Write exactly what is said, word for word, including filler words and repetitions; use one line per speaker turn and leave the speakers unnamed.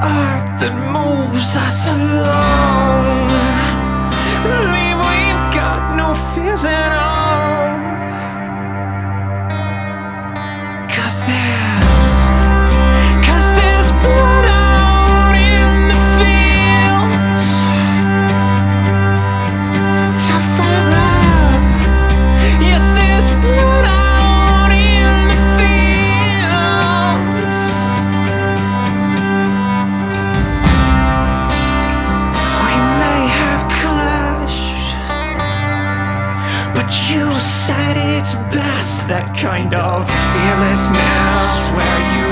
art that moves us along. Believe we've got no fears at all. 'Cause there's, 'cause there's blood out in the fields to follow. Yes, there's blood out in the fields. We may have clashed, but you said it's best, that kind of fearlessness where you